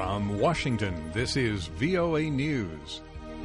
From Washington, this is VOA News.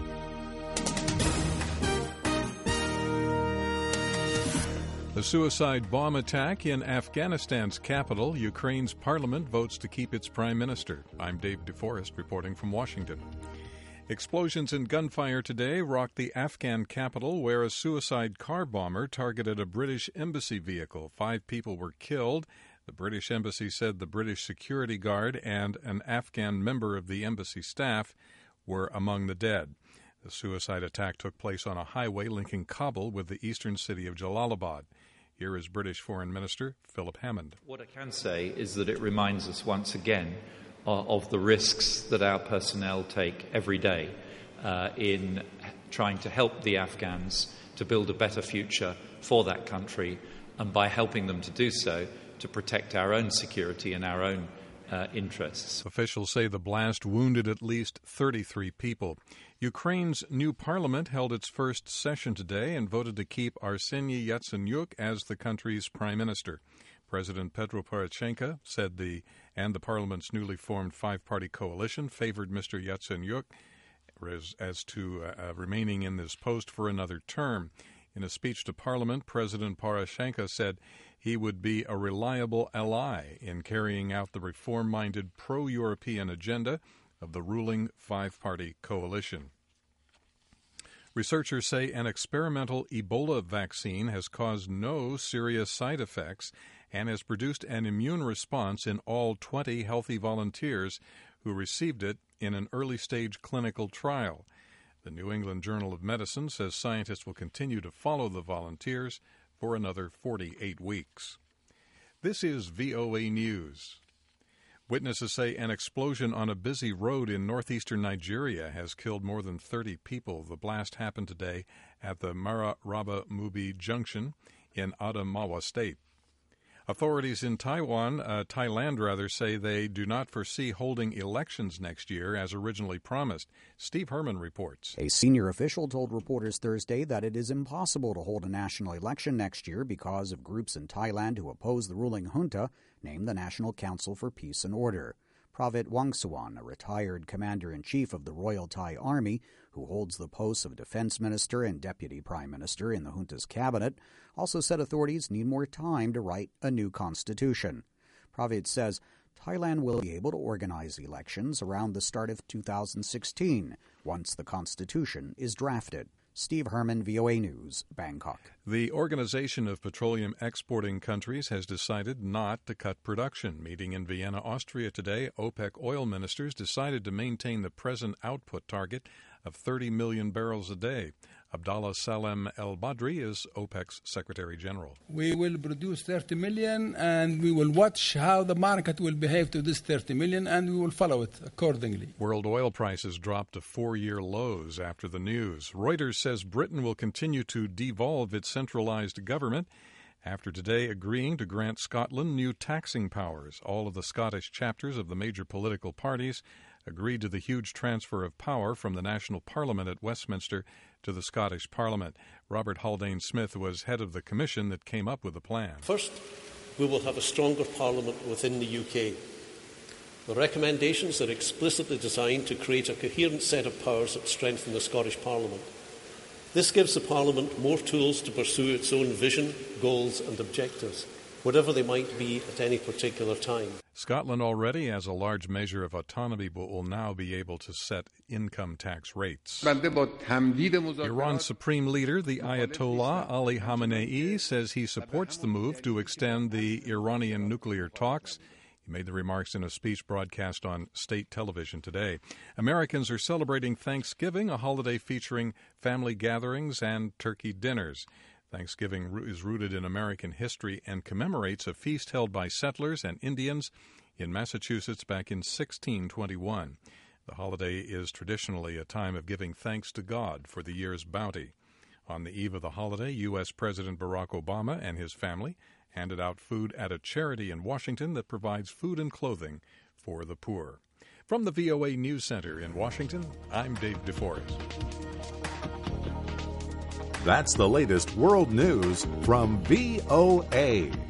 A suicide bomb attack in Afghanistan's capital. Ukraine's parliament votes to keep its prime minister. I'm Dave DeForest reporting from Washington. Explosions and gunfire today rocked the Afghan capital, where a suicide car bomber targeted a British embassy vehicle. 5 people were killed. The British embassy said the British security guard and an Afghan member of the embassy staff were among the dead. The suicide attack took place on a highway linking Kabul with the eastern city of Jalalabad. Here is British Foreign Minister Philip Hammond. What I can say is that it reminds us once again of the risks that our personnel take every day in trying to help the Afghans to build a better future for that country, and by helping them to do so, to protect our own security and our own interests. Officials say the blast wounded at least 33 people. Ukraine's new parliament held its first session today and voted to keep Arseniy Yatsenyuk as the country's prime minister. President Petro Poroshenko said the parliament's newly formed 5-party coalition favored Mr. Yatsenyuk as to remaining in this post for another term. In a speech to Parliament, President Poroshenko said he would be a reliable ally in carrying out the reform-minded pro-European agenda of the ruling 5-party coalition. Researchers say an experimental Ebola vaccine has caused no serious side effects and has produced an immune response in all 20 healthy volunteers who received it in an early-stage clinical trial. The New England Journal of Medicine says scientists will continue to follow the volunteers for another 48 weeks. This is VOA News. Witnesses say an explosion on a busy road in northeastern Nigeria has killed more than 30 people. The blast happened today at the Mararaba-Mubi Junction in Adamawa State. Authorities in Thailand say they do not foresee holding elections next year as originally promised. Steve Herman reports. A senior official told reporters Thursday that it is impossible to hold a national election next year because of groups in Thailand who oppose the ruling junta, named the National Council for Peace and Order. Pravit Wongsuwan, a retired commander-in-chief of the Royal Thai Army, who holds the posts of defense minister and deputy prime minister in the junta's cabinet, also said authorities need more time to write a new constitution. Pravit says Thailand will be able to organize elections around the start of 2016, once the constitution is drafted. Steve Herman, VOA News, Bangkok. The Organization of Petroleum Exporting Countries has decided not to cut production. Meeting in Vienna, Austria today, OPEC oil ministers decided to maintain the present output target of 30 million barrels a day. Abdallah Salem El-Badri is OPEC's Secretary General. We will produce 30 million and we will watch how the market will behave to this 30 million and we will follow it accordingly. World oil prices dropped to 4-year lows after the news. Reuters says Britain will continue to devolve its centralized government after today agreeing to grant Scotland new taxing powers. All of the Scottish chapters of the major political parties agreed to the huge transfer of power from the National Parliament at Westminster to the Scottish Parliament. Robert Haldane Smith was head of the commission that came up with the plan. First, we will have a stronger Parliament within the UK. The recommendations are explicitly designed to create a coherent set of powers that strengthen the Scottish Parliament. This gives the Parliament more tools to pursue its own vision, goals and objectives, whatever they might be at any particular time. Scotland already has a large measure of autonomy but will now be able to set income tax rates. Iran's supreme leader, the Ayatollah Ali Khamenei, says he supports the move to extend the Iranian nuclear talks. He made the remarks in a speech broadcast on state television today. Americans are celebrating Thanksgiving, a holiday featuring family gatherings and turkey dinners. Thanksgiving is rooted in American history and commemorates a feast held by settlers and Indians in Massachusetts back in 1621. The holiday is traditionally a time of giving thanks to God for the year's bounty. On the eve of the holiday, U.S. President Barack Obama and his family handed out food at a charity in Washington that provides food and clothing for the poor. From the VOA News Center in Washington, I'm Dave DeForest. That's the latest world news from VOA.